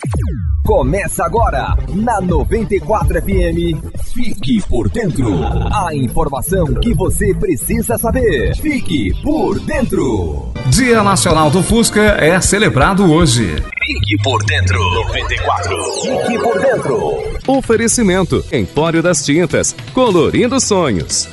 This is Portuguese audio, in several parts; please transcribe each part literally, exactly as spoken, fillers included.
Começa agora, na noventa e quatro F M, Fique por Dentro. A informação que você precisa saber. Fique por Dentro. Dia Nacional do Fusca é celebrado hoje. Fique por Dentro. noventa e quatro. Fique por Dentro. Oferecimento: Empório das Tintas, colorindo sonhos.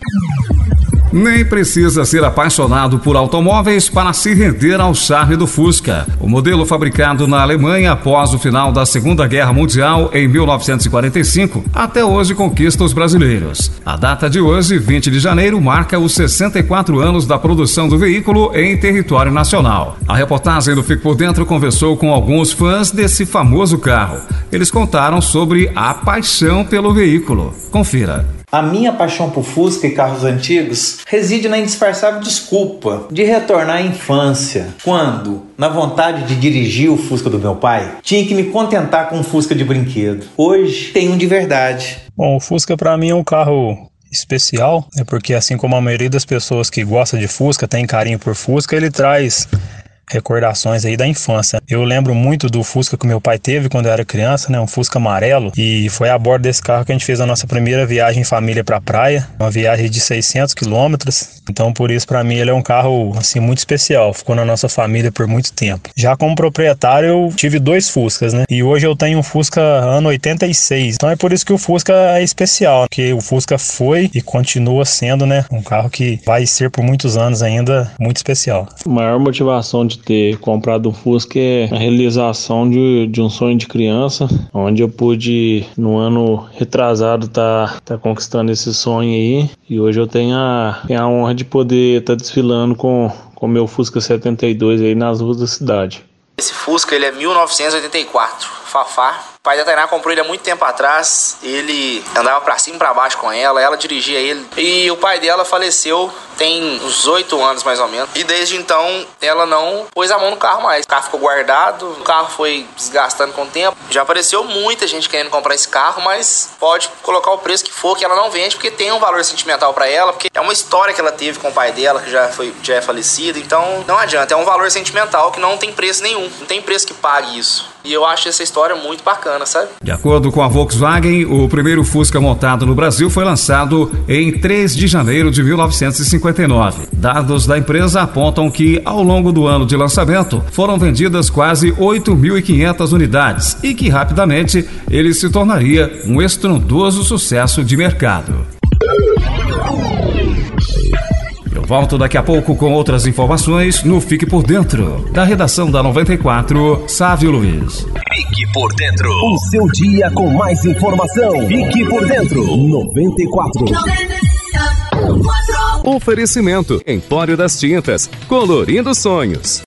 Nem precisa ser apaixonado por automóveis para se render ao charme do Fusca. O modelo fabricado na Alemanha após o final da Segunda Guerra Mundial em mil novecentos e quarenta e cinco, até hoje conquista os brasileiros. A data de hoje, vinte de janeiro, marca os sessenta e quatro anos da produção do veículo em território nacional. A reportagem do Fique por Dentro conversou com alguns fãs desse famoso carro. Eles contaram sobre a paixão pelo veículo. Confira. A minha paixão por Fusca e carros antigos reside na indispensável desculpa de retornar à infância, quando, na vontade de dirigir o Fusca do meu pai, tinha que me contentar com um Fusca de brinquedo. Hoje, tenho um de verdade. Bom, o Fusca para mim é um carro especial, né, porque assim como a maioria das pessoas que gosta de Fusca, tem carinho por Fusca, ele traz recordações aí da infância. Eu lembro muito do Fusca que meu pai teve quando eu era criança, né? Um Fusca amarelo, e foi a bordo desse carro que a gente fez a nossa primeira viagem em família pra praia, uma viagem de seiscentos quilômetros, então por isso pra mim ele é um carro assim muito especial, ficou na nossa família por muito tempo. Já como proprietário eu tive dois Fuscas, né? E hoje eu tenho um Fusca ano oitenta e seis, então é por isso que o Fusca é especial, porque o Fusca foi e continua sendo, né? Um carro que vai ser por muitos anos ainda muito especial. A maior motivação de ter comprado um Fusca é a realização de, de um sonho de criança, onde eu pude, no ano retrasado, tá, tá conquistando esse sonho aí, e hoje eu tenho a, tenho a honra de poder estar tá desfilando com o meu Fusca setenta e dois aí nas ruas da cidade. Esse Fusca ele é mil novecentos e oitenta e quatro, Fafá. O pai da Tainá comprou ele há muito tempo atrás. Ele andava pra cima e pra baixo com ela, ela dirigia ele. E o pai dela faleceu tem uns oito anos mais ou menos. E desde então ela não pôs a mão no carro mais. O carro ficou guardado, o carro foi desgastando com o tempo. Já apareceu muita gente querendo comprar esse carro, mas pode colocar o preço que for, que ela não vende, porque tem um valor sentimental pra ela, porque é uma história que ela teve com o pai dela, que já, foi, já é falecido. Então não adianta, é um valor sentimental que não tem preço nenhum. Não tem preço que pague isso. E eu acho essa história muito bacana, sabe? De acordo com a Volkswagen, o primeiro Fusca montado no Brasil foi lançado em três de janeiro de mil novecentos e cinquenta e nove. Dados da empresa apontam que, ao longo do ano de lançamento, foram vendidas quase oito mil e quinhentas unidades e que, rapidamente, ele se tornaria um estrondoso sucesso de mercado. Eu volto daqui a pouco com outras informações no Fique por Dentro. Da redação da noventa e quatro, Sávio Luiz. Fique por Dentro. O seu dia com mais informação. Fique por Dentro. noventa e quatro. Oferecimento: Empório das Tintas, colorindo sonhos.